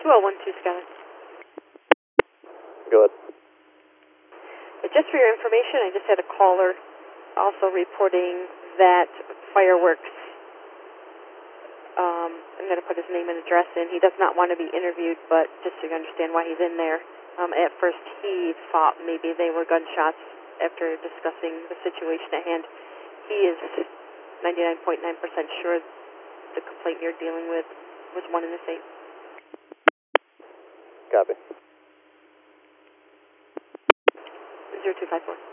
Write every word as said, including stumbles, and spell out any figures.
oh one two, Skyline. Go ahead. But just for your information, I just had a caller also reporting that fireworks, um, I'm going to put his name and address in. He does not want to be interviewed, but just so you understand why he's in there. Um, at first he thought maybe they were gunshots after discussing the situation at hand. He is ninety-nine point nine percent sure the complaint you're dealing with was one and the same. Copy. zero two five four.